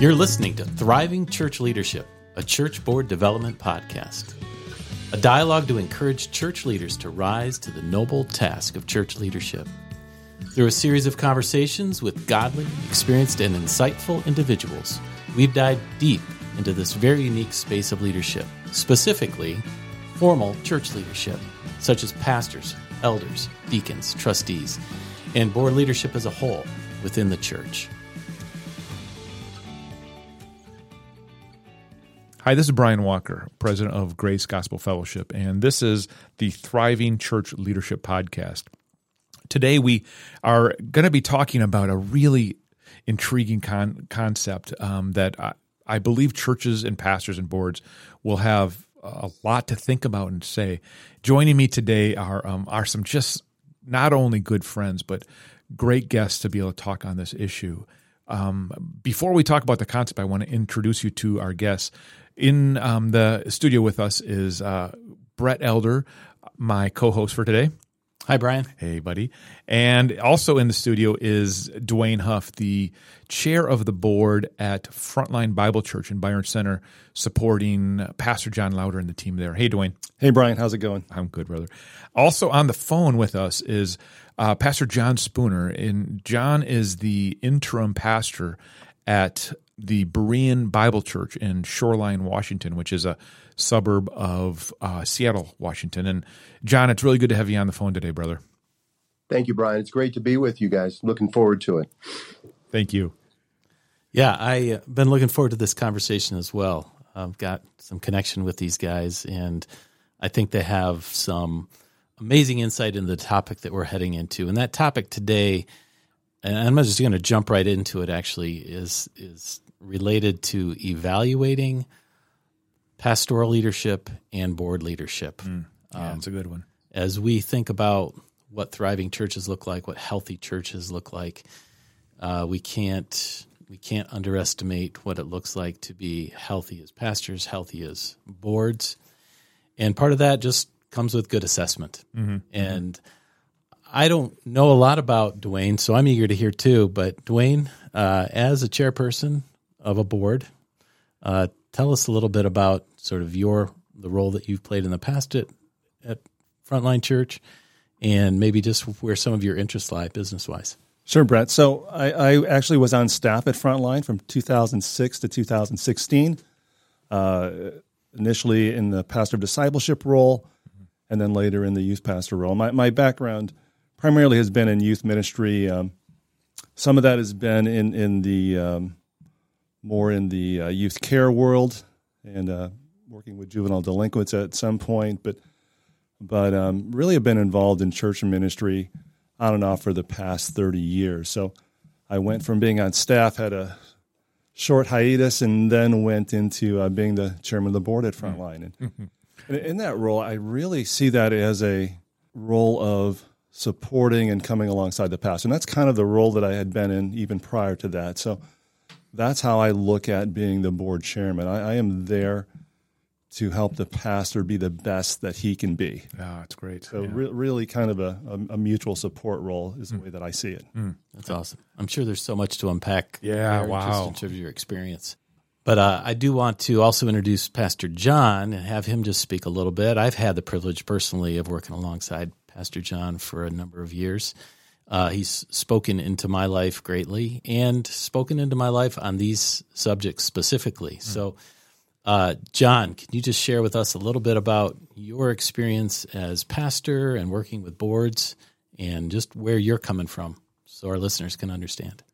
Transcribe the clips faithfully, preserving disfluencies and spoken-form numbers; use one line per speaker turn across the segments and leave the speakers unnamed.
You're listening to Thriving Church Leadership, a church board development podcast. A dialogue to encourage church leaders to rise to the noble task of church leadership. Through a series of conversations with godly, experienced, and insightful individuals, we've dived deep into this very unique space of leadership, specifically formal church leadership, such as pastors, elders, deacons, trustees, and board leadership as a whole within the church.
Hi, this is Brian Walker, president of Grace Gospel Fellowship, and this is the Thriving Church Leadership Podcast. Today we are going to be talking about a really intriguing con- concept um, that I, I believe churches and pastors and boards will have a lot to think about and say. Joining me today are um, are some just not only good friends, but great guests to be able to talk on this issue. Um, before we talk about the concept, I want to introduce you to our guests. In um, the studio with us is uh, Brett Elder, my co-host for today.
Hi, Brian.
Hey, buddy. And also in the studio is Dwayne Huff, the chair of the board at Frontline Bible Church in Byron Center, supporting Pastor John Lauder and the team there. Hey, Dwayne.
Hey, Brian. How's it going?
I'm good, brother. Also on the phone with us is uh, Pastor John Spooner. And John is the interim pastor at the Berean Bible Church in Shoreline, Washington, which is a suburb of uh, Seattle, Washington. And John, it's really good to have you on the phone today, brother.
Thank you, Brian. It's great to be with you guys. Looking forward to it.
Thank you.
Yeah, I've been looking forward to this conversation as well. I've got some connection with these guys, and I think they have some amazing insight into the topic that we're heading into. And that topic today, and I'm just going to jump right into it, actually, is is related to evaluating pastoral leadership and board leadership.
Mm, yeah,
um,
that's a good one.
As we think about what thriving churches look like, what healthy churches look like, uh, we can't we can't underestimate what it looks like to be healthy as pastors, healthy as boards, and part of that just comes with good assessment. Mm-hmm. And I don't know a lot about Dwayne, so I'm eager to hear too. But Dwayne, uh, as a chairperson of a board, uh, tell us a little bit about sort of your the role that you've played in the past at, at Frontline Church, and maybe just where some of your interests lie business-wise.
Sure, Brett. So I, I actually was on staff at Frontline from two thousand six to two thousand sixteen, uh, initially in the pastor of discipleship role, and then later in the youth pastor role. My, my background primarily has been in youth ministry. Um, some of that has been in, in the um, more in the uh, youth care world and uh, working with juvenile delinquents at some point, but but um, really have been involved in church and ministry on and off for the past thirty years. So I went from being on staff, had a short hiatus, and then went into uh, being the chairman of the board at Frontline. And, mm-hmm. and in that role, I really see that as a role of supporting and coming alongside the pastor. And that's kind of the role that I had been in even prior to that. So that's how I look at being the board chairman. I, I am there to help the pastor be the best that he can be.
Yeah, that's great.
So
yeah.
re- really kind of a, a, a mutual support role is the
mm.
way that I see it.
Mm. That's awesome. I'm sure there's so much to unpack.
Yeah,
there,
wow.
Just in terms of your experience. But uh, I do want to also introduce Pastor John and have him just speak a little bit. I've had the privilege personally of working alongside Pastor John for a number of years. Uh, he's spoken into my life greatly and spoken into my life on these subjects specifically. Mm. So, uh, John, can you just share with us a little bit about your experience as pastor and working with boards and just where you're coming from so our listeners can understand?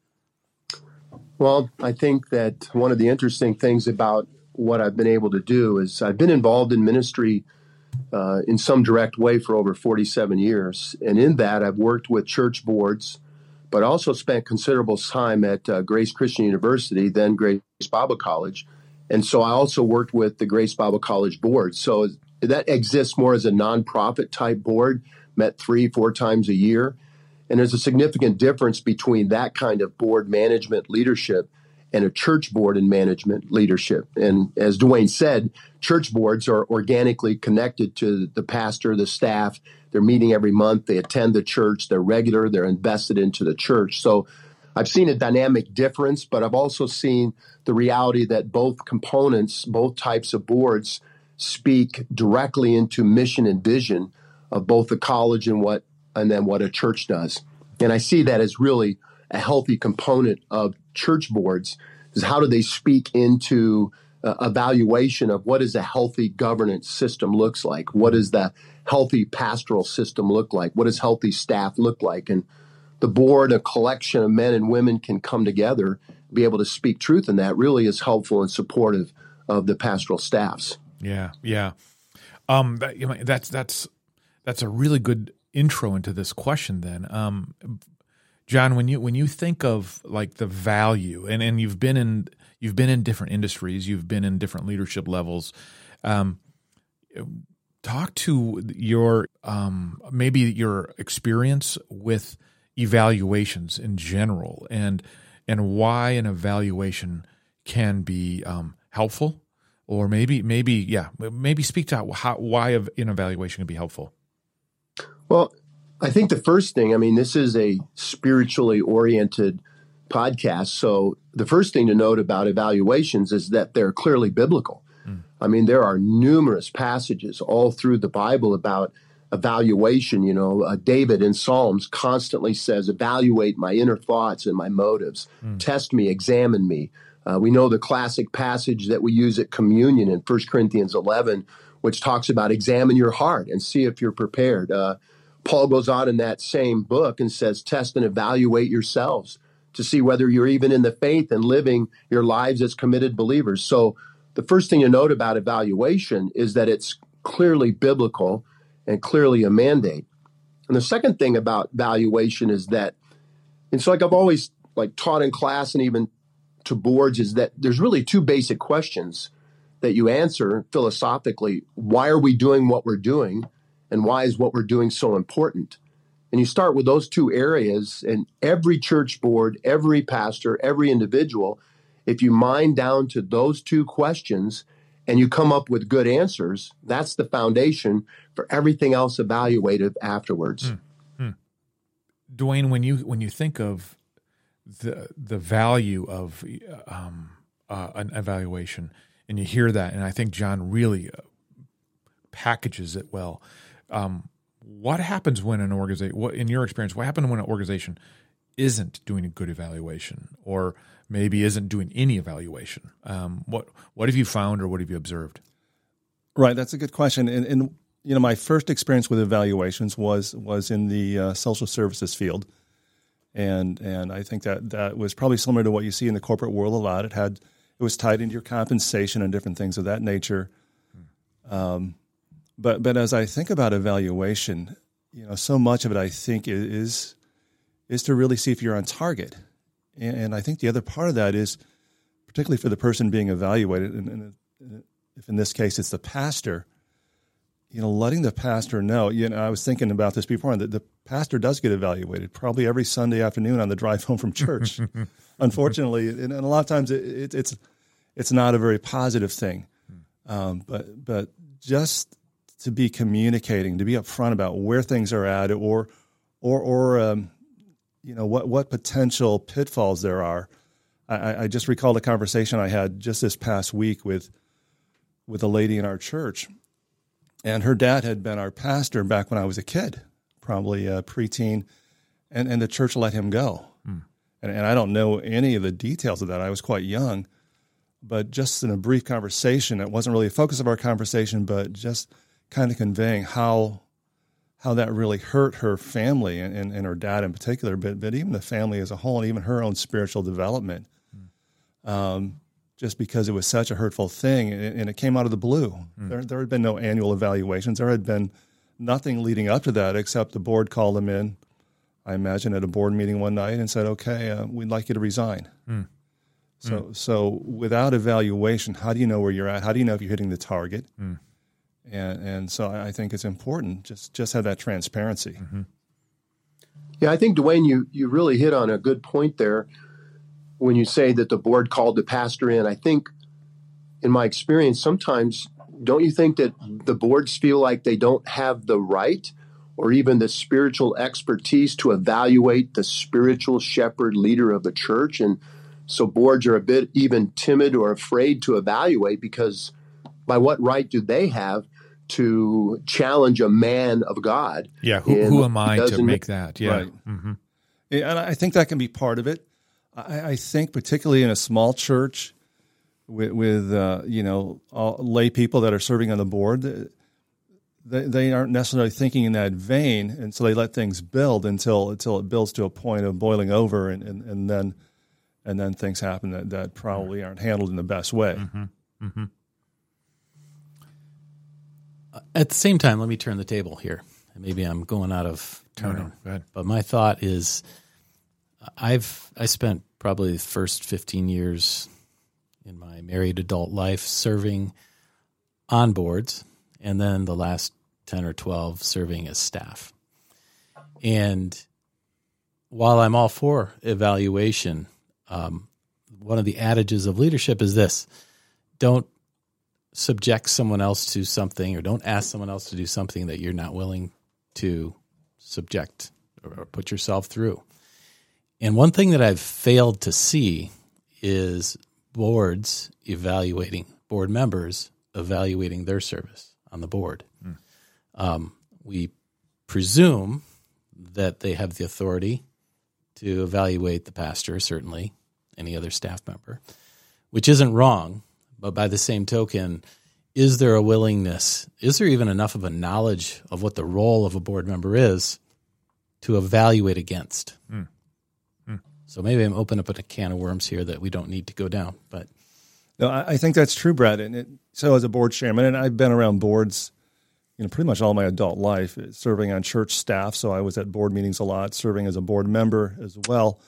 Well, I think that one of the interesting things about what I've been able to do is I've been involved in ministry Uh, in some direct way for over forty-seven years. And in that, I've worked with church boards, but also spent considerable time at uh, Grace Christian University, then Grace Bible College. And so I also worked with the Grace Bible College board. So that exists more as a nonprofit type board, met three, four times a year. And there's a significant difference between that kind of board management leadership and a church board and management leadership. And as Dwayne said, church boards are organically connected to the pastor, the staff. They're meeting every month. They attend the church. They're regular. They're invested into the church. So I've seen a dynamic difference, but I've also seen the reality that both components, both types of boards speak directly into mission and vision of both the college and what and then what a church does. And I see that as really a healthy component of church boards, is how do they speak into uh, evaluation of what does a healthy governance system looks like? What does the healthy pastoral system look like? What does healthy staff look like? And the board, a collection of men and women can come together, be able to speak truth in that really is helpful and supportive of the pastoral staffs.
Yeah, yeah. Um, that, you know, that's that's that's a really good intro into this question. Then, um, John, when you when you think of like the value, and, and you've been in you've been in different industries, you've been in different leadership levels. Um, talk to your um, maybe your experience with evaluations in general, and and why an evaluation can be um, helpful. Or maybe, maybe, yeah, maybe speak to how, why an evaluation can be helpful.
Well, I think the first thing, I mean, this is a spiritually oriented podcast. So the first thing to note about evaluations is that they're clearly biblical. Mm. I mean, there are numerous passages all through the Bible about evaluation. You know, uh, David in Psalms constantly says, evaluate my inner thoughts and my motives. Mm. Test me, examine me. Uh, we know the classic passage that we use at communion in First Corinthians eleven, which talks about examine your heart and see if you're prepared. Uh, Paul goes on in that same book and says, test and evaluate yourselves to see whether you're even in the faith and living your lives as committed believers. So the first thing to note about evaluation is that it's clearly biblical and clearly a mandate. And the second thing about valuation is that, and so like I've always like taught in class and even to boards, is that there's really two basic questions that you answer philosophically. Why are we doing what we're doing? And why is what we're doing so important? And you start with those two areas, and every church board, every pastor, every individual, if you mine down to those two questions and you come up with good answers, that's the foundation for everything else evaluative afterwards.
Hmm. Hmm. Dwayne, when you when you think of the the value of um, uh, an evaluation, and you hear that, and I think John really uh, packages it well. Um, what happens when an organization, what, in your experience, what happens when an organization isn't doing a good evaluation, or maybe isn't doing any evaluation? Um, what what have you found, or what have you observed?
Right, that's a good question. And, and you know, my first experience with evaluations was was in the uh, social services field. And and I think that that was probably similar to what you see in the corporate world a lot. It had it was tied into your compensation and different things of that nature. Um, but but as I think about evaluation, you know, so much of it I think is is to really see if you're on target. And, and I think the other part of that is, particularly for the person being evaluated, and, and if in this case it's the pastor, you know, letting the pastor know. You know, I was thinking about this before, that the pastor does get evaluated probably every Sunday afternoon on the drive home from church. Unfortunately, and, and a lot of times it, it, it's it's not a very positive thing. Um, but but just to be communicating, to be upfront about where things are at, or or or um, you know what what potential pitfalls there are. I, I just recalled a conversation I had just this past week with with a lady in our church. And her dad had been our pastor back when I was a kid, probably a preteen, and, and the church let him go. Mm. And, and I don't know any of the details of that. I was quite young. But just in a brief conversation, it wasn't really a focus of our conversation, but just kind of conveying how how that really hurt her family and, and, and her dad in particular, but, but even the family as a whole, and even her own spiritual development. Mm. Um just because it was such a hurtful thing, and it came out of the blue. Mm. There, there had been no annual evaluations. There had been nothing leading up to that, except the board called him in, I imagine, at a board meeting one night and said, okay, uh, we'd like you to resign. Mm. So mm. so without evaluation, how do you know where you're at? How do you know if you're hitting the target? Mm. And and so I think it's important, just, just have that transparency.
Mm-hmm.
Yeah, I think, Dwayne, you, you really hit on a good point there. When you say that the board called the pastor in, I think, in my experience, sometimes don't you think that the boards feel like they don't have the right or even the spiritual expertise to evaluate the spiritual shepherd leader of a church. And so boards are a bit even timid or afraid to evaluate, because by what right do they have to challenge a man of God?
Yeah, who, who am I to make that? Yeah.
Right. Mm-hmm. Yeah, and I think that can be part of it. I, I think particularly in a small church with, with uh, you know, all lay people that are serving on the board, they, they aren't necessarily thinking in that vein, and so they let things build until until it builds to a point of boiling over, and, and, and then and then things happen that, that probably aren't handled in the best way.
Mm-hmm. Mm-hmm.
At the same time, let me turn the table here. Maybe I'm going out of turn,
no, no, go ahead.
But my thought is, I've I spent probably the first fifteen years in my married adult life serving on boards, and then the last ten or twelve serving as staff. And while I'm all for evaluation, um, one of the adages of leadership is this: don't subject someone else to something, or don't ask someone else to do something that you're not willing to subject or put yourself through. And one thing that I've failed to see is boards evaluating, board members evaluating their service on the board. Mm. Um, we presume that they have the authority to evaluate the pastor, certainly any other staff member, which isn't wrong. But by the same token, is there a willingness, is there even enough of a knowledge of what the role of a board member is to evaluate against? Mm. Mm. So maybe I'm opening up a can of worms here that we don't need to go down. But
no, I, I think that's true, Brad. And it, so as a board chairman, and I've been around boards, you know, pretty much all my adult life, serving on church staff. So I was at board meetings a lot, serving as a board member as well.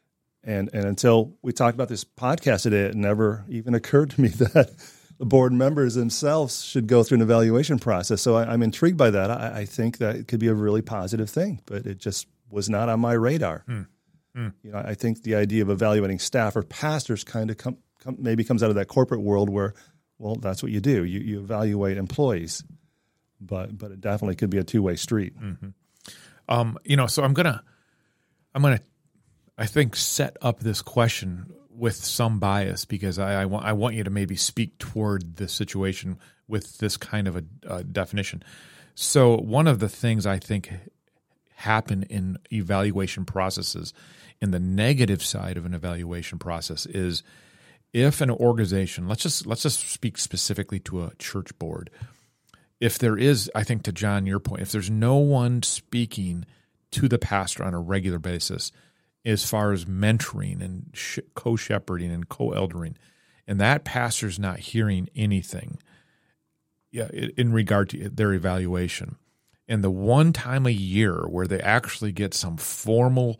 And and until we talked about this podcast today, it never even occurred to me that the board members themselves should go through an evaluation process. So I, I'm intrigued by that. I, I think that it could be a really positive thing, but it just was not on my radar. Mm. Mm. You know, I think the idea of evaluating staff or pastors kind of come, come, maybe comes out of that corporate world where, well, that's what you do. You you evaluate employees, but but it definitely could be a two-way street.
Mm-hmm. Um, you know, so I'm gonna I'm gonna. I think, set up this question with some bias, because I, I, want, I want you to maybe speak toward this situation with this kind of a uh, definition. So one of the things I think happen in evaluation processes, in the negative side of an evaluation process, is if an organization, let's just let's just speak specifically to a church board, if there is, I think to John, your point, if there's no one speaking to the pastor on a regular basis as far as mentoring and sh- co-shepherding and co-eldering, and that pastor's not hearing anything yeah, in regard to their evaluation, and the one time a year where they actually get some formal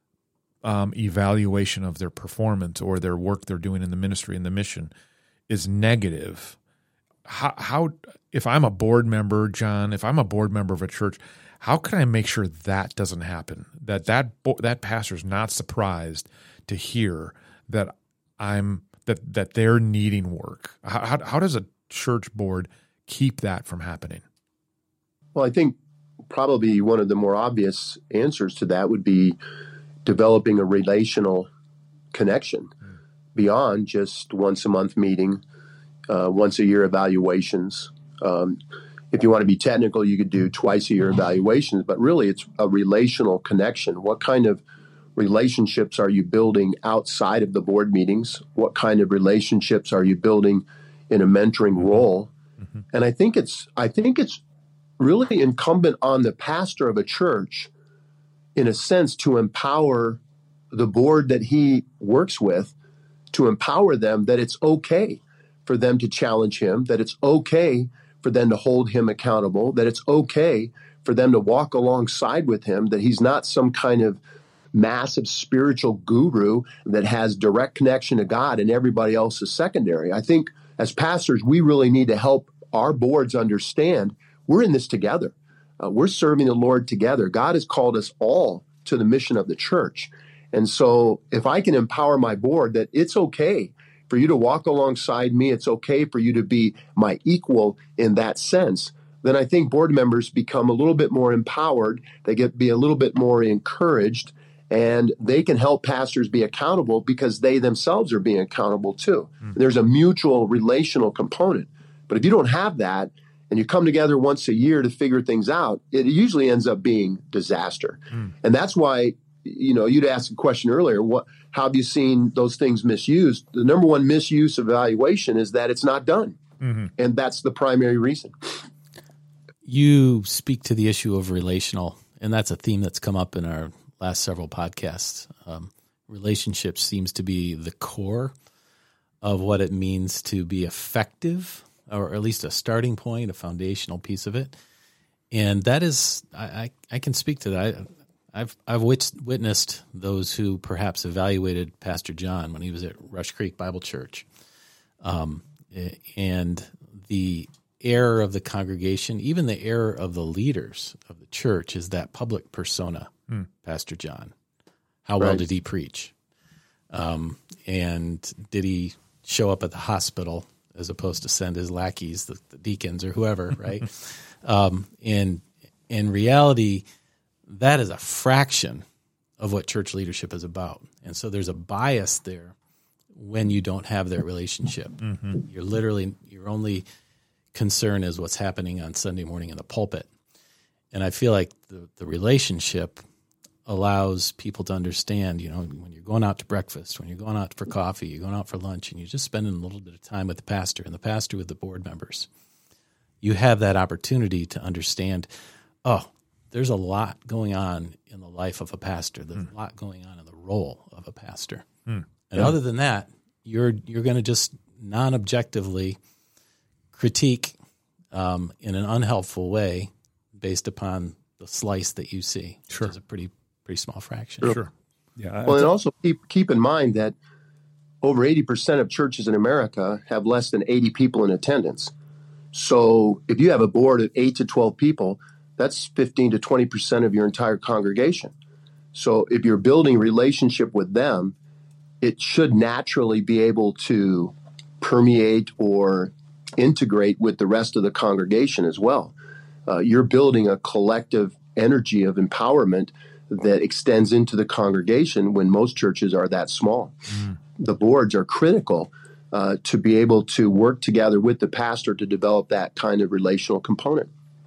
um, evaluation of their performance or their work they're doing in the ministry and the mission is negative, how, how if I'm a board member, John, if I'm a board member of a church, how can I make sure that doesn't happen? That that that pastor's not surprised to hear that I'm that that they're needing work. How, how how does a church board keep that from happening?
Well, I think probably one of the more obvious answers to that would be developing a relational connection mm. beyond just once a month meeting, uh, once a year evaluations. Um, If you want to be technical, you could do twice a year evaluations, but really it's a relational connection. What kind of relationships are you building outside of the board meetings? What kind of relationships are you building in a mentoring role? Mm-hmm. And I think it's I think it's really incumbent on the pastor of a church, in a sense, to empower the board that he works with, to empower them that it's okay for them to challenge him, that it's okay for them to hold him accountable, that it's okay for them to walk alongside with him, that he's not some kind of massive spiritual guru that has direct connection to God and everybody else is secondary. I think as pastors, we really need to help our boards understand we're in this together. Uh, we're serving the Lord together. God has called us all to the mission of the church. And so if I can empower my board that it's okay for you to walk alongside me, it's okay for you to be my equal in that sense, then I think board members become a little bit more empowered. They get be a little bit more encouraged, and they can help pastors be accountable because they themselves are being accountable too. Mm. There's a mutual relational component. But if you don't have that, and you come together once a year to figure things out, it usually ends up being disaster. Mm. And that's why, you know, you'd asked a question earlier, what, how have you seen those things misused? The number one misuse of evaluation is that it's not done. Mm-hmm. And that's the primary reason.
You speak to the issue of relational, and that's a theme that's come up in our last several podcasts. Um, relationship seems to be the core of what it means to be effective, or at least a starting point, a foundational piece of it. And that is, I, I, I can speak to that. I, I've I've wit- witnessed those who perhaps evaluated Pastor John when he was at Rush Creek Bible Church. Um, and the error of the congregation, even the error of the leaders of the church, is that public persona, hmm. Pastor John. How well right. did he preach? Um, and did he show up at the hospital as opposed to send his lackeys, the, the deacons or whoever, right? um, and in reality, that is a fraction of what church leadership is about. And so there's a bias there when you don't have that relationship. Mm-hmm. You're literally, your only concern is what's happening on Sunday morning in the pulpit. And I feel like the, the relationship allows people to understand, you know, when you're going out to breakfast, when you're going out for coffee, you're going out for lunch, and you're just spending a little bit of time with the pastor and the pastor with the board members, you have that opportunity to understand, oh, there's a lot going on in the life of a pastor. There's mm. a lot going on in the role of a pastor. Mm. And yeah. other than that, you're you're going to just non-objectively critique um, in an unhelpful way based upon the slice that you see,
sure.
which is a pretty pretty small fraction.
Sure. sure.
Yeah.
Well, and also keep keep in mind that over eighty percent of churches in America have less than eighty people in attendance. So if you have a board of eight to twelve people, that's fifteen to twenty percent of your entire congregation. So if you're building relationship with them, it should naturally be able to permeate or integrate with the rest of the congregation as well. Uh, you're building a collective energy of empowerment that extends into the congregation when most churches are that small. Mm. The boards are critical uh, to be able to work together with the pastor to develop that kind of relational component.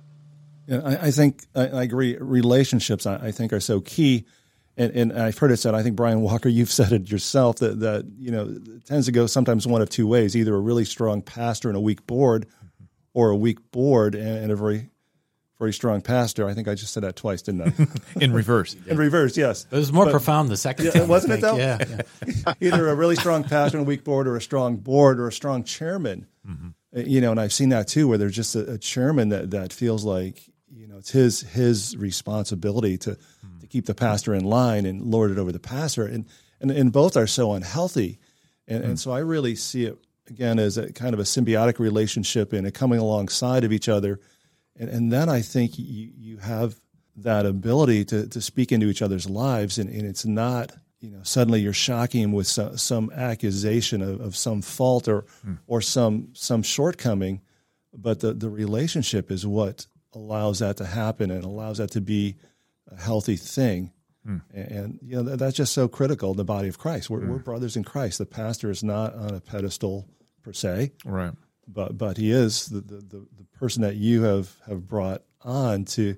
Yeah, I, I think I, I agree. Relationships, I, I think, are so key. And, and I've heard it said, I think, Brian Walker, you've said it yourself, that, that you know, it tends to go sometimes one of two ways, either a really strong pastor and a weak board, or a weak board and, and a very, very strong pastor. I think I just said that twice, didn't I?
In reverse.
In reverse, yes.
It was more
but,
profound the second
yeah,
time.
Wasn't it, though?
Yeah. yeah.
Either a really strong pastor and a weak board, or a strong board, or a strong chairman. Mm-hmm. You know, and I've seen that too, where there's just a, a chairman that, that feels like, you know, it's his his responsibility to, mm. to keep the pastor in line and lord it over the pastor. And and, and both are so unhealthy. And, mm. and so I really see it, again, as a kind of a symbiotic relationship and a coming alongside of each other. And, and then I think you, you have that ability to, to speak into each other's lives. And, and it's not, you know, suddenly you're shocking him with some, some accusation of, of some fault or mm. or some some shortcoming. But the, the relationship is what allows that to happen and allows that to be a healthy thing. Mm. And, and, you know, that, that's just so critical in the body of Christ. We're, mm. we're brothers in Christ. The pastor is not on a pedestal per se.
Right.
But but he is the, the, the, the person that you have, have brought on to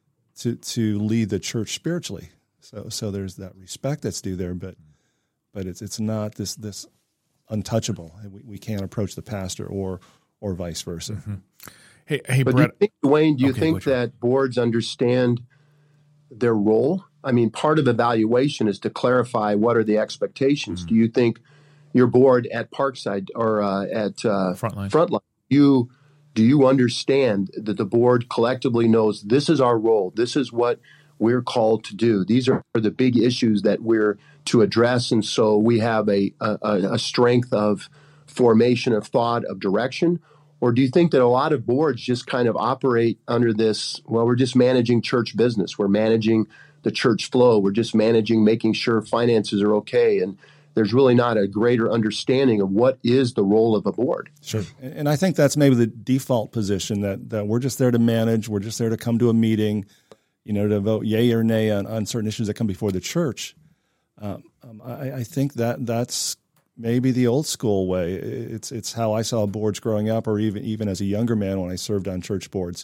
to to lead the church spiritually. So so there's that respect that's due there, but but it's it's not this this untouchable. We, we can't approach the pastor or or vice versa.
Mm-hmm. Hey, hey,
but
Brett.
Do you think, Dwayne, do you
okay,
think that boards understand their role? I mean, part of evaluation is to clarify what are the expectations. Mm-hmm. Do you think your board at Parkside or uh, at uh,
Frontline,
Frontline, you do you understand that the board collectively knows this is our role, this is what we're called to do, these are the big issues that we're to address, and so we have a a, a strength of formation of thought, of direction? Or do you think that a lot of boards just kind of operate under this, well, we're just managing church business, we're managing the church flow, we're just managing making sure finances are okay, and there's really not a greater understanding of what is the role of a board.
Sure. And I think that's maybe the default position, that, that we're just there to manage. We're just there to come to a meeting, you know, to vote yay or nay on, on certain issues that come before the church. Um, um, I, I think that that's maybe the old school way. It's it's how I saw boards growing up, or even even as a younger man when I served on church boards.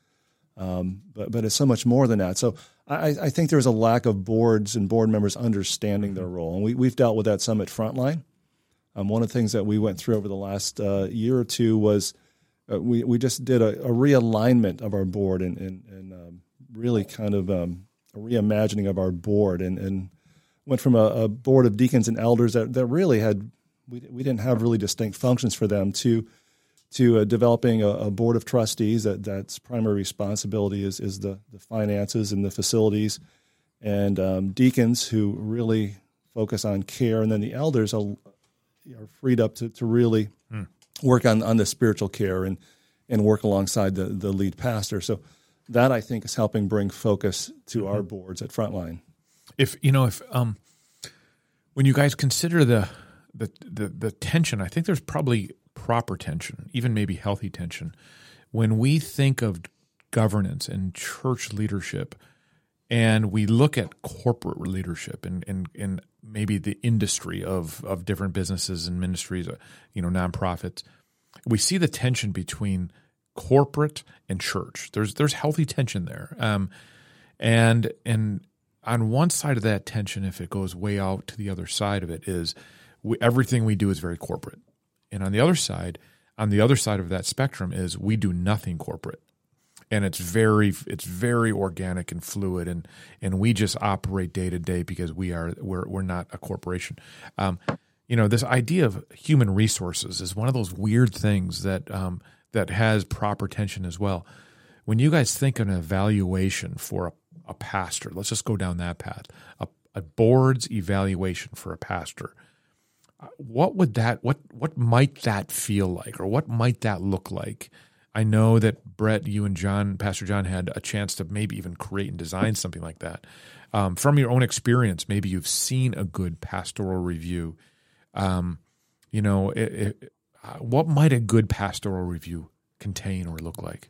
Um, but but it's so much more than that. So I, I think there's a lack of boards and board members understanding their role, and we we've dealt with that some at Frontline. Um, one of the things that we went through over the last uh, year or two was uh, we we just did a, a realignment of our board and and, and um, really kind of um, a reimagining of our board, and, and went from a, a board of deacons and elders that, that really had we we didn't have really distinct functions for them to. to uh, developing a, a board of trustees that that's primary responsibility is is the, the finances and the facilities, and um, deacons who really focus on care, and then the elders are, are freed up to, to really mm. work on, on the spiritual care and, and work alongside the, the lead pastor. So that, I think, is helping bring focus to mm-hmm. our boards at Frontline.
If you know, if um, when you guys consider the the the, the tension, I think there's probably proper tension, even maybe healthy tension, when we think of governance and church leadership, and we look at corporate leadership and and, and maybe the industry of, of different businesses and ministries, you know, nonprofits, we see the tension between corporate and church. There's there's healthy tension there, um, and and on one side of that tension, if it goes way out to the other side of it, is we, everything we do is very corporate. And on the other side, on the other side of that spectrum is we do nothing corporate, and it's very it's very organic and fluid, and and we just operate day to day because we are we're we're not a corporation. Um, you know, this idea of human resources is one of those weird things that um, that has proper tension as well. When you guys think of an evaluation for a, a pastor, let's just go down that path. A, a board's evaluation for a pastor. What would that what what might that feel like, or what might that look like? I know that Brett, you and John, Pastor John, had a chance to maybe even create and design something like that. Um, from your own experience, maybe you've seen a good pastoral review. Um, you know, it, it, what might a good pastoral review contain or look like?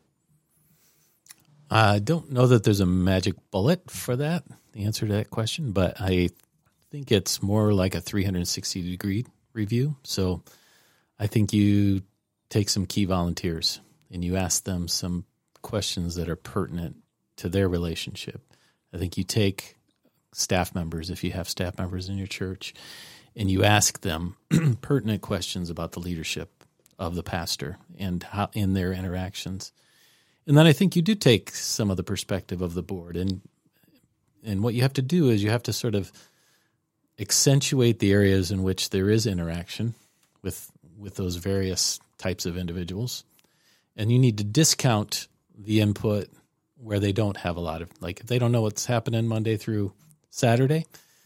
I don't know that there's a magic bullet for that, the answer to that question, but I I think it's more like a three hundred sixty degree review. So I think you take some key volunteers and you ask them some questions that are pertinent to their relationship. I think you take staff members, if you have staff members in your church, and you ask them pertinent questions about the leadership of the pastor and how in their interactions. And then I think you do take some of the perspective of the board. And and what you have to do is you have to sort of accentuate the areas in which there is interaction with with those various types of individuals, and you need to discount the input where they don't have a lot of, like, if they don't know what's happening Monday through Saturday,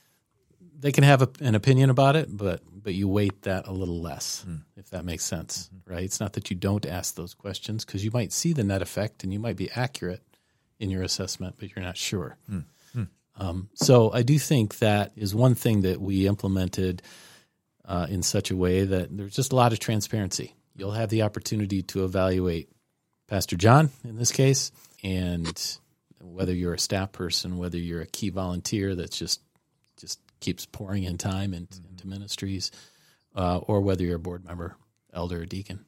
they can have a, an opinion about it, but but you weight that a little less, mm. if that makes sense, mm-hmm. right? It's not that you don't ask those questions, because you might see the net effect and you might be accurate in your assessment, but you're not sure. Mm. Um, so I do think that is one thing that we implemented uh, in such a way that there's just a lot of transparency. You'll have the opportunity to evaluate Pastor John in this case, and whether you're a staff person, whether you're a key volunteer that's just just keeps pouring in time into, mm-hmm. into ministries, uh, or whether you're a board member, elder, or deacon.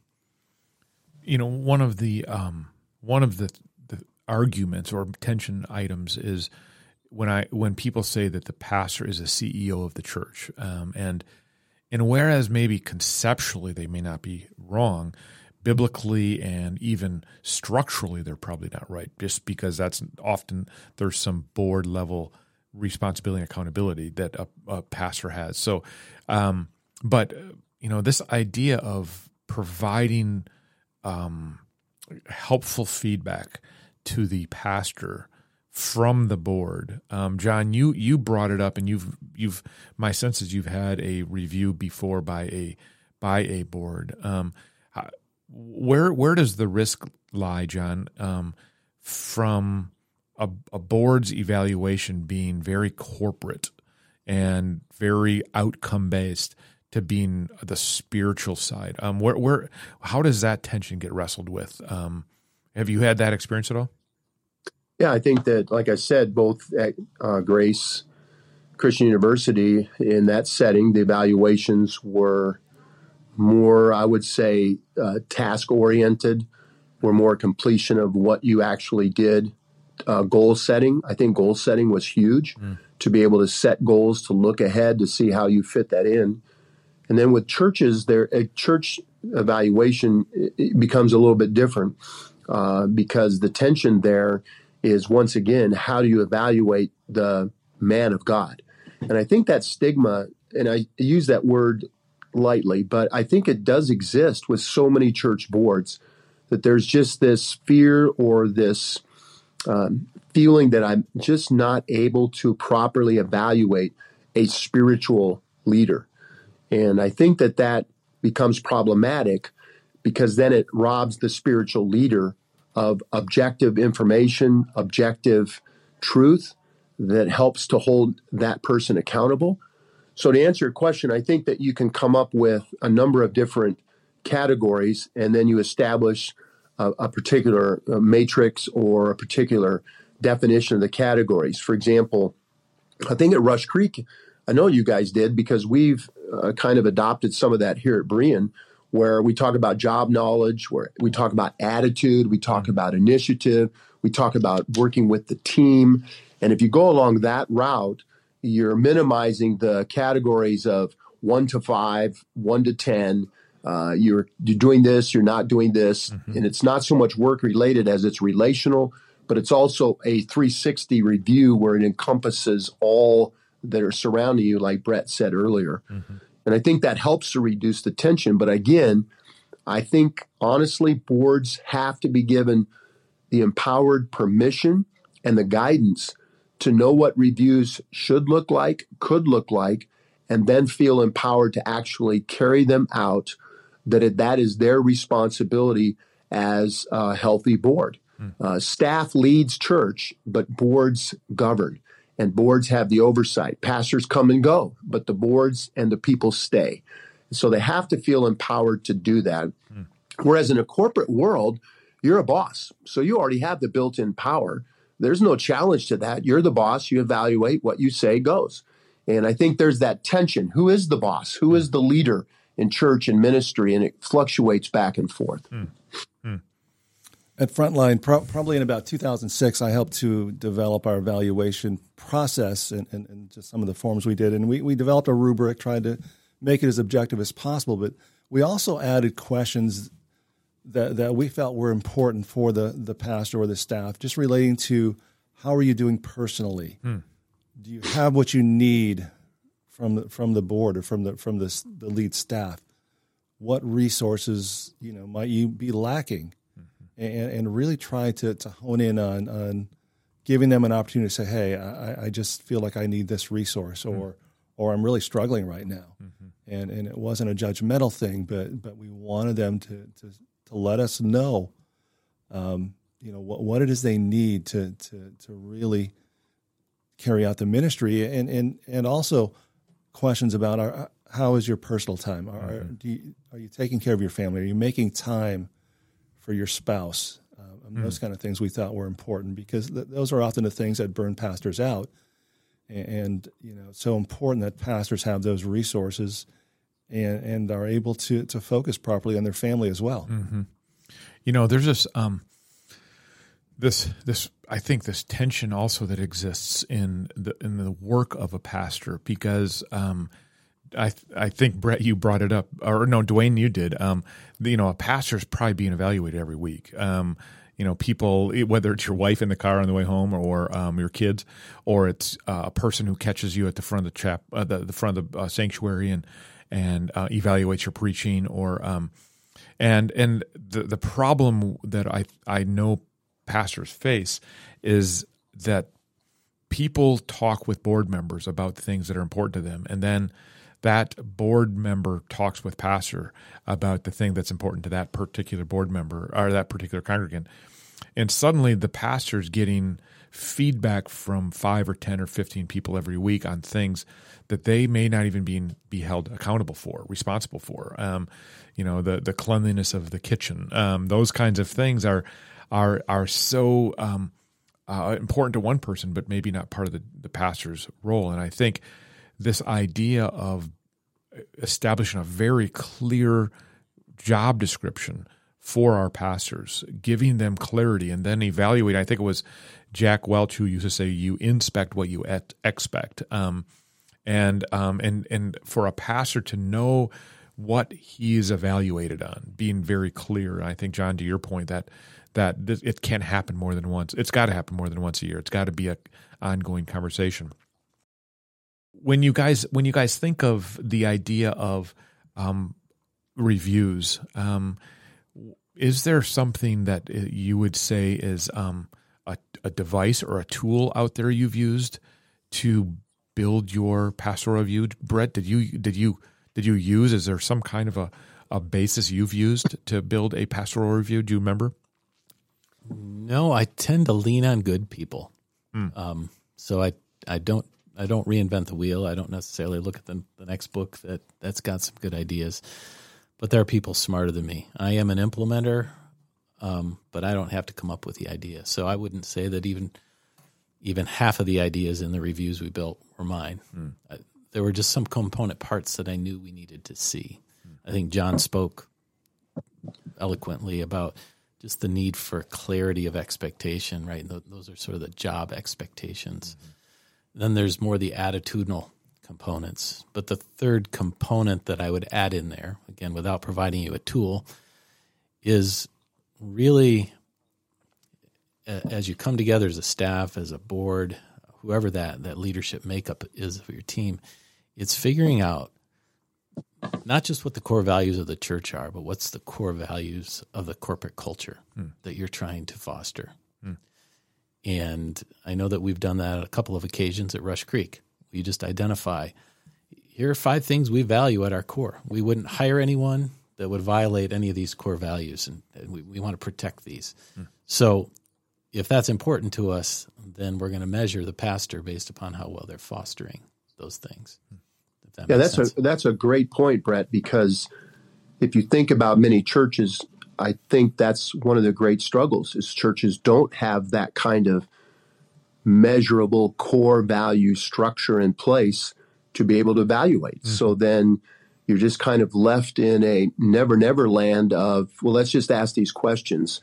You know, one of the um, one of the, the arguments or tension items is when I when people say that the pastor is a C E O of the church, um, and and whereas maybe conceptually they may not be wrong, biblically and even structurally they're probably not right, just because that's often there's some board level responsibility and accountability that a, a pastor has. So, um, but you know, this idea of providing um, helpful feedback to the pastor from the board. Um, John, you you brought it up, and you've you've my sense is you've had a review before by a by a board. Um, where where does the risk lie, John, um, from a, a board's evaluation being very corporate and very outcome based to being the spiritual side. Um, where, where, how does that tension get wrestled with? Um, have you had that experience at all?
Yeah, I think that, like I said, both at uh, Grace Christian University, in that setting, the evaluations were more, I would say, uh, task-oriented, were more completion of what you actually did. Uh, goal setting, I think goal setting was huge, mm. to be able to set goals, to look ahead, to see how you fit that in. And then with churches, their a church evaluation it becomes a little bit different uh, because the tension there is, once again, how do you evaluate the man of God? And I think that stigma, and I use that word lightly, but I think it does exist with so many church boards, that there's just this fear or this um, feeling that I'm just not able to properly evaluate a spiritual leader. And I think that that becomes problematic because then it robs the spiritual leader of objective information, objective truth that helps to hold that person accountable. So to answer your question, I think that you can come up with a number of different categories, and then you establish a, a particular uh, matrix or a particular definition of the categories. For example, I think at Rush Creek, I know you guys did, because we've uh, kind of adopted some of that here at Berean, where we talk about job knowledge, where we talk about attitude, we talk about initiative, we talk about working with the team. And if you go along that route, you're minimizing the categories of one to five, one to ten. Uh, you're, you're doing this, you're not doing this. Mm-hmm. And it's not so much work related as it's relational, but it's also a three sixty review where it encompasses all that are surrounding you, like Brett said earlier. Mm-hmm. And I think that helps to reduce the tension. But again, I think, honestly, boards have to be given the empowered permission and the guidance to know what reviews should look like, could look like, and then feel empowered to actually carry them out, that it, that is their responsibility as a healthy board. Mm-hmm. Uh, staff leads church, but boards govern. And boards have the oversight. Pastors come and go, but the boards and the people stay. So they have to feel empowered to do that. Mm. Whereas in a corporate world, you're a boss. So you already have the built-in power. There's no challenge to that. You're the boss. You evaluate, what you say goes. And I think there's that tension. Who is the boss? Who is the leader in church and ministry? And it fluctuates back and forth. Mm. Mm.
At Frontline, pro- probably in about two thousand six, I helped to develop our evaluation process and, and, and just some of the forms we did. And we, we developed a rubric, tried to make it as objective as possible. But we also added questions that, that we felt were important for the, the pastor or the staff, just relating to how are you doing personally? Hmm. Do you have what you need from the, from the board or from the from the, the lead staff? What resources, you know, might you be lacking? And, and really try to, to hone in on, on giving them an opportunity to say, hey, I, I just feel like I need this resource, or mm-hmm. or I'm really struggling right now. Mm-hmm. And and it wasn't a judgmental thing, but but we wanted them to to, to let us know, um, you know, what, what it is they need to to to really carry out the ministry, and and, and also questions about our, how is your personal time? Are, mm-hmm. do you, are you taking care of your family? Are you making time for your spouse? Uh, mm. Those kind of things we thought were important, because th- those are often the things that burn pastors out. And, and you know, it's so important that pastors have those resources and, and are able to to focus properly on their family as well.
Mm-hmm. You know, there's this um, this this I think this tension also that exists in the in the work of a pastor, because um, I I think, Brett, you brought it up, or no, Dwayne, you did. Um, you know, a pastor's probably being evaluated every week. Um, you know, people, whether it's your wife in the car on the way home, or um, your kids, or it's uh, a person who catches you at the front of the chap, uh, the, the front of the uh, sanctuary, and and uh, evaluates your preaching, or um, and and the the problem that I I know pastors face is that people talk with board members about things that are important to them, and then that board member talks with pastor about the thing that's important to that particular board member or that particular congregant. And suddenly the pastor's getting feedback from five or ten or fifteen people every week on things that they may not even be be held accountable for, responsible for. Um, you know, the the cleanliness of the kitchen, um, those kinds of things are are are so um, uh, important to one person, but maybe not part of the, the pastor's role. And I think this idea of establishing a very clear job description for our pastors, giving them clarity, and then evaluate. I think it was Jack Welch who used to say, "You inspect what you et- expect," um, and um, and and for a pastor to know what he is evaluated on, being very clear. I think, John, to your point, that that this, it can't happen more than once. It's got to happen more than once a year. It's got to be an ongoing conversation. When you guys when you guys think of the idea of um, reviews. Um, Is there something that you would say is um, a, a device or a tool out there you've used to build your pastoral review? Brett, did you did you did you use? Is there some kind of a, a basis you've used to build a pastoral review? Do you remember?
No, I tend to lean on good people. Mm. Um, so I I don't I don't reinvent the wheel. I don't necessarily look at the, the next book that that's got some good ideas. But there are people smarter than me. I am an implementer, um, but I don't have to come up with the idea. So I wouldn't say that even even half of the ideas in the reviews we built were mine. Mm. I, there were just some component parts that I knew we needed to see. Mm. I think John spoke eloquently about just the need for clarity of expectation, right? Those are sort of the job expectations. Mm-hmm. Then there's more the attitudinal components. But the third component that I would add in there, again, without providing you a tool, is really, as you come together as a staff, as a board, whoever that, that leadership makeup is for your team, it's figuring out not just what the core values of the church are, but what's the core values of the corporate culture hmm. that you're trying to foster. Hmm. And I know that we've done that on a couple of occasions at Rush Creek. You just identify, here are five things we value at our core. We wouldn't hire anyone that would violate any of these core values, and, and we, we want to protect these. Hmm. So if that's important to us, then we're going to measure the pastor based upon how well they're fostering those things. Hmm. That
yeah, that's
sense.
a that's a great point, Brett, because if you think about many churches, I think that's one of the great struggles is churches don't have that kind of measurable core value structure in place to be able to evaluate. Mm-hmm. So then you're just kind of left in a never, never land of, well, let's just ask these questions.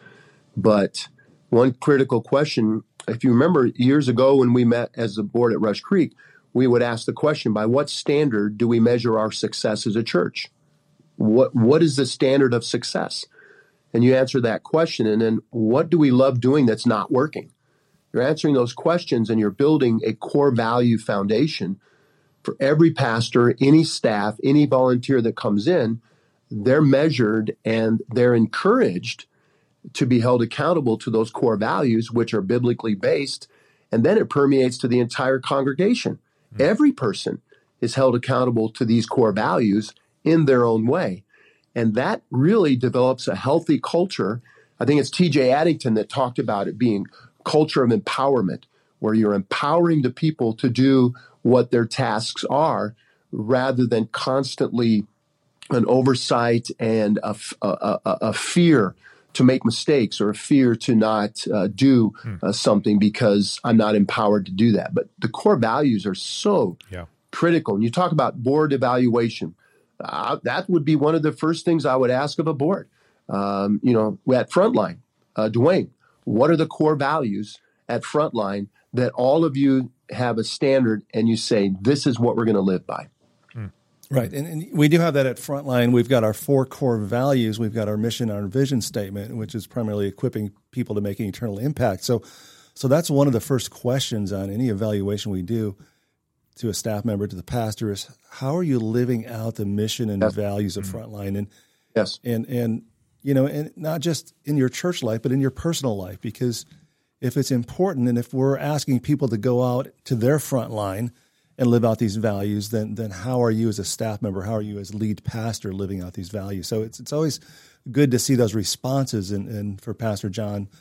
But one critical question, if you remember years ago when we met as a board at Rush Creek, we would ask the question, by what standard do we measure our success as a church? What What is the standard of success? And you answer that question, and then what do we love doing that's not working? You're answering those questions, and you're building a core value foundation for every pastor, any staff, any volunteer that comes in. They're measured and they're encouraged to be held accountable to those core values, which are biblically based, and then it permeates to the entire congregation. Mm-hmm. Every person is held accountable to these core values in their own way, and that really develops a healthy culture. I think it's T J Addington that talked about it being culture of empowerment, where you're empowering the people to do what their tasks are rather than constantly an oversight and a, a, a, a fear to make mistakes or a fear to not uh, do uh, something because I'm not empowered to do that. But the core values are so yeah. critical. And you talk about board evaluation. Uh, that would be one of the first things I would ask of a board. Um, you know, at Frontline, uh, Dwayne, what are the core values at Frontline that all of you have a standard and you say, this is what we're going to live by?
Right. And, and we do have that at Frontline. We've got our four core values. We've got our mission, our vision statement, which is primarily equipping people to make an eternal impact. So so that's one of the first questions on any evaluation we do to a staff member, to the pastor, is how are you living out the mission and yes. the values of Frontline? And,
yes.
and, and, you know, and not just in your church life, but in your personal life, because if it's important and if we're asking people to go out to their front line and live out these values, then then how are you as a staff member, how are you as lead pastor living out these values? So it's it's always good to see those responses. And, and for Pastor John,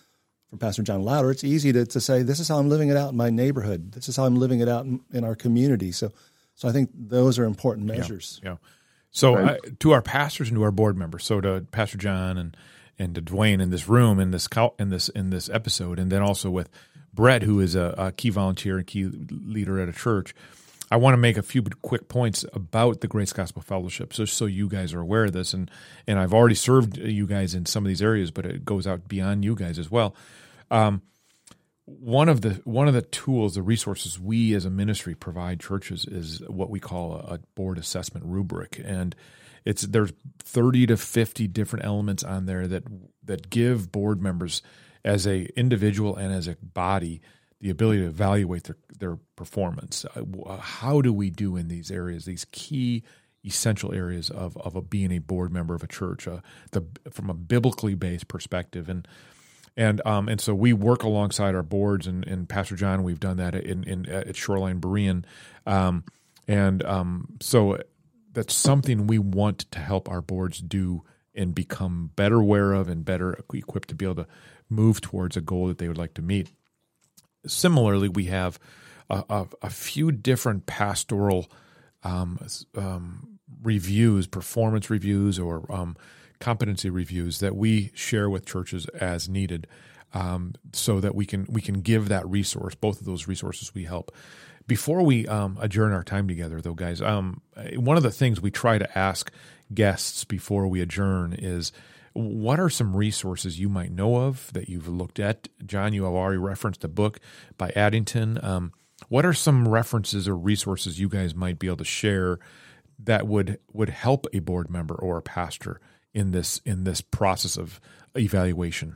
from Pastor John Louder, it's easy to, to say, this is how I'm living it out in my neighborhood. This is how I'm living it out in, in our community. So, so I think those are important measures.
Yeah. yeah. So
right.
uh, to our pastors and to our board members, so to Pastor John and and to Dwayne in this room, in this in this in this episode, and then also with Brett, who is a, a key volunteer and key leader at a church, I want to make a few quick points about the Grace Gospel Fellowship, so so you guys are aware of this. And and I've already served you guys in some of these areas, but it goes out beyond you guys as well. Um, one of the one of the tools, the resources we as a ministry provide churches is what we call a, a board assessment rubric, and it's there's thirty to fifty different elements on there that that give board members as a individual and as a body the ability to evaluate their, their performance. Uh, how do we do in these areas, these key essential areas of, of a, being a board member of a church, uh, the, from a biblically based perspective. And and um, and so we work alongside our boards, and, and Pastor John, we've done that in, in at Shoreline Berean. Um, and um, so that's something we want to help our boards do and become better aware of and better equipped to be able to move towards a goal that they would like to meet. Similarly, we have a, a, a few different pastoral um, um, reviews, performance reviews, or um, competency reviews that we share with churches as needed, um, so that we can we can give that resource. Both of those resources we help. Before we um, adjourn our time together, though, guys, um, one of the things we try to ask guests before we adjourn is, what are some resources you might know of that you've looked at? John, you have already referenced a book by Addington. Um, what are some references or resources you guys might be able to share that would would help a board member or a pastor in this in this process of evaluation?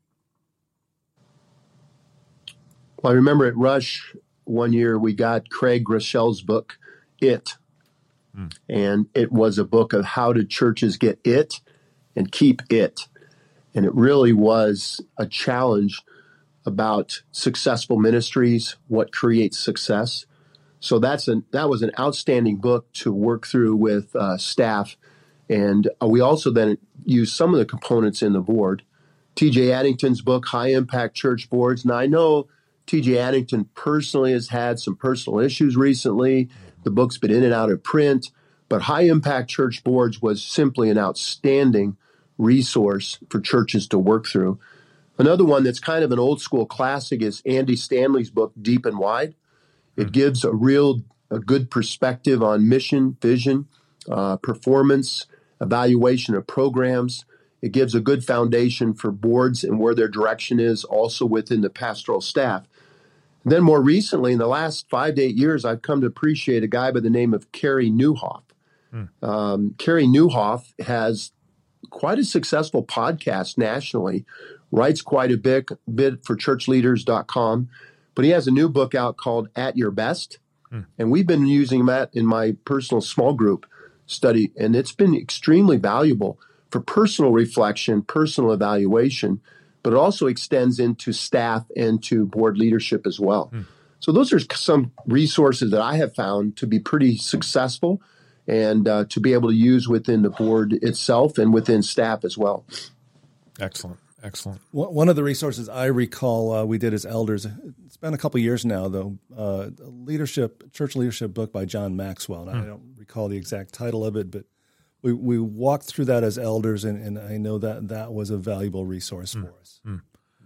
Well, I remember at Rush one year we got Craig Groeschel's book, It. Mm. And it was a book of how did churches get it and keep it. And it really was a challenge about successful ministries, what creates success. So that's an, that was an outstanding book to work through with uh, staff. And uh, we also then used some of the components in the board. T J Addington's book, High Impact Church Boards. Now, I know T J Addington personally has had some personal issues recently. The book's been in and out of print. But High Impact Church Boards was simply an outstanding resource for churches to work through. Another one that's kind of an old school classic is Andy Stanley's book, Deep and Wide. It gives a real, a good perspective on mission, vision, uh, performance, evaluation of programs. It gives a good foundation for boards and where their direction is, also within the pastoral staff. And then more recently, in the last five to eight years, I've come to appreciate a guy by the name of Carey Nieuwhof. Hmm. Um, Carey Nieuwhof has quite a successful podcast nationally, writes quite a bit, bit for church leaders dot com, but he has a new book out called At Your Best, hmm. and we've been using that in my personal small group study, and it's been extremely valuable for personal reflection, personal evaluation, but it also extends into staff and to board leadership as well. Hmm. So those are some resources that I have found to be pretty successful and uh, to be able to use within the board itself and within staff as well.
Excellent. Excellent.
One of the resources I recall uh, we did as elders, it's been a couple of years now, though, uh, a leadership, church leadership book by John Maxwell. And hmm. I don't recall the exact title of it, but we, we walked through that as elders, and, and I know that that was a valuable resource hmm. for us.
Hmm.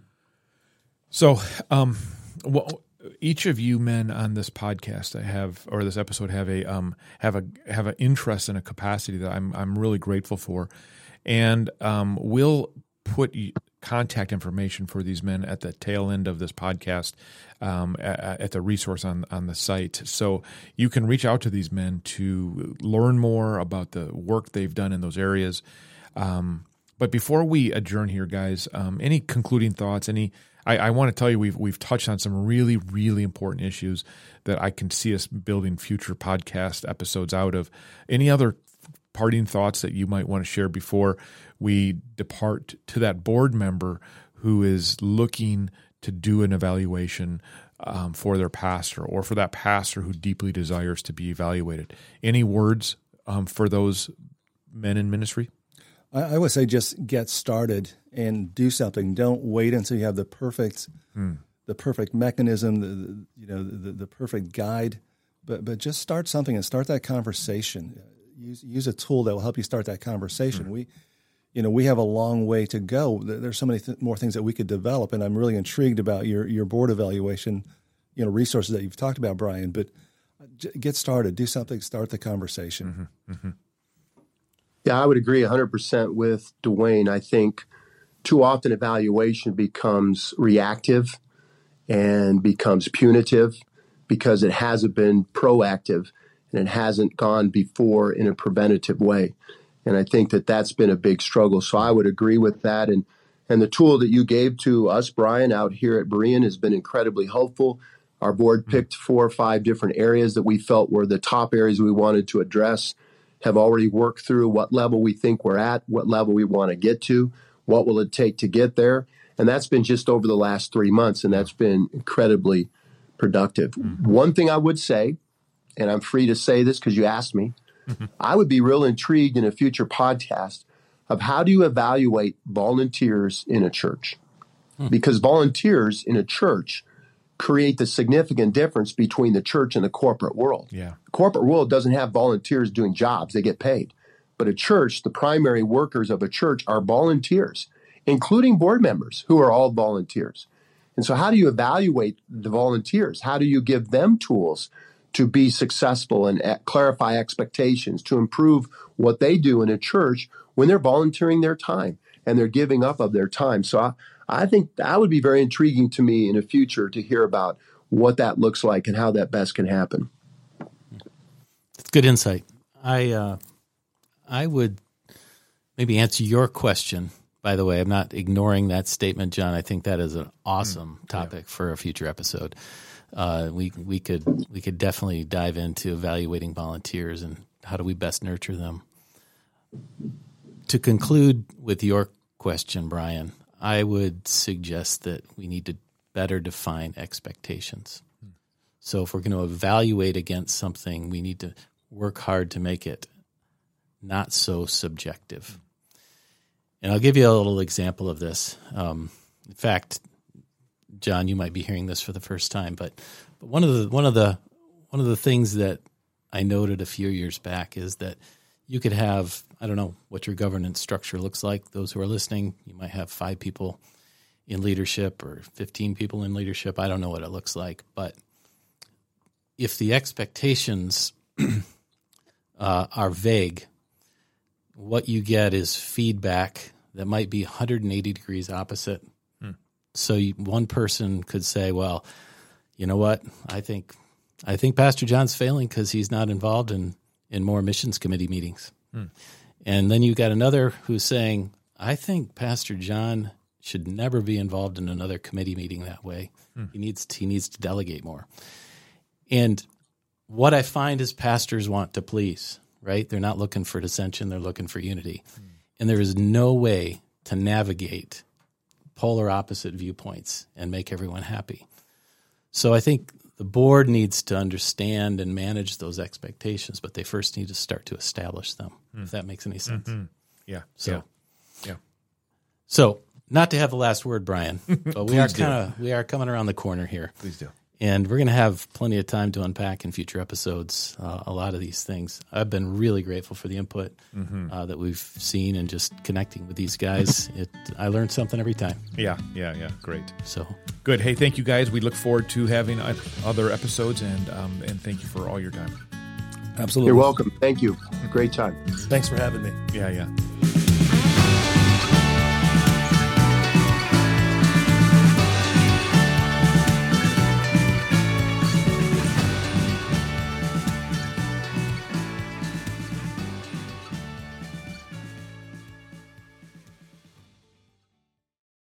So um, well, each of you men on this podcast have, or this episode, have a um, have a have an interest and a capacity that I'm I'm really grateful for, and um, we'll put contact information for these men at the tail end of this podcast, um, at, at the resource on, on the site. So you can reach out to these men to learn more about the work they've done in those areas. Um, but before we adjourn here, guys, um, any concluding thoughts? Any? I, I want to tell you we've we've touched on some really, really important issues that I can see us building future podcast episodes out of. Any other parting thoughts that you might want to share before we depart to that board member who is looking to do an evaluation um, for their pastor, or for that pastor who deeply desires to be evaluated? Any words um, for those men in ministry?
I, I would say just get started and do something. Don't wait until you have the perfect, hmm. the perfect mechanism, the, the you know the, the perfect guide. But but just start something and start that conversation. Use use a tool that will help you start that conversation. Hmm. We, you know, we have a long way to go. There's so many th- more things that we could develop, and I'm really intrigued about your your board evaluation, you know, resources that you've talked about, Brian. But get started, do something, start the conversation.
Mm-hmm. Mm-hmm.
Yeah, I would agree one hundred percent with Dwayne. I think too often evaluation becomes reactive and becomes punitive because it hasn't been proactive and it hasn't gone before in a preventative way. And I think that that's been a big struggle. So I would agree with that. And and the tool that you gave to us, Brian, out here at Berean has been incredibly helpful. Our board picked four or five different areas that we felt were the top areas we wanted to address, have already worked through what level we think we're at, what level we want to get to, what will it take to get there. And that's been just over the last three months, and that's been incredibly productive. Mm-hmm. One thing I would say, and I'm free to say this because you asked me, mm-hmm. I would be real intrigued in a future podcast of how do you evaluate volunteers in a church? Mm-hmm. Because volunteers in a church create the significant difference between the church and the corporate world.
Yeah.
The corporate world doesn't have volunteers doing jobs. They get paid. But a church, the primary workers of a church are volunteers, including board members who are all volunteers. And so how do you evaluate the volunteers? How do you give them tools to be successful and clarify expectations, to improve what they do in a church when they're volunteering their time and they're giving up of their time? So I, I think that would be very intriguing to me in the future to hear about what that looks like and how that best can happen.
That's good insight. I uh, I would maybe answer your question. By the way, I'm not ignoring that statement, John. I think that is an awesome topic yeah. for a future episode. Uh, we we could we could definitely dive into evaluating volunteers and how do we best nurture them. To conclude with your question, Brian, I would suggest that we need to better define expectations. Hmm. So if we're going to evaluate against something, we need to work hard to make it not so subjective. Hmm. And I'll give you a little example of this. Um, in fact, John, you might be hearing this for the first time, but, but one of the one of the one of the things that I noted a few years back is that you could have, I don't know what your governance structure looks like. Those who are listening, you might have five people in leadership or fifteen people in leadership. I don't know what it looks like. But if the expectations uh, are vague, what you get is feedback that might be one hundred eighty degrees opposite. Hmm. So you, one person could say, well, you know what, I think I think Pastor John's failing because he's not involved in in more missions committee meetings. Hmm. And then you got another who's saying, I think Pastor John should never be involved in another committee meeting that way. Hmm. He needs to, he needs to delegate more. And what I find is pastors want to please, right? They're not looking for dissension, they're looking for unity. Hmm. And there is no way to navigate polar opposite viewpoints and make everyone happy. So I think the board needs to understand and manage those expectations, but they first need to start to establish them, mm. if that makes any sense.
Mm-hmm. Yeah.
So,
yeah. yeah.
So, not to have the last word, Brian, but we are kind of we are coming around the corner here.
Please do.
And we're going to have plenty of time to unpack in future episodes uh, a lot of these things. I've been really grateful for the input mm-hmm. uh, that we've seen and just connecting with these guys. It I learned something every time.
Yeah, yeah, yeah. Great.
So
good. Hey, thank you guys. We look forward to having other episodes, and um, and thank you for all your time.
Absolutely.
You're welcome. Thank you. Great time.
Thanks for having me.
Yeah, yeah.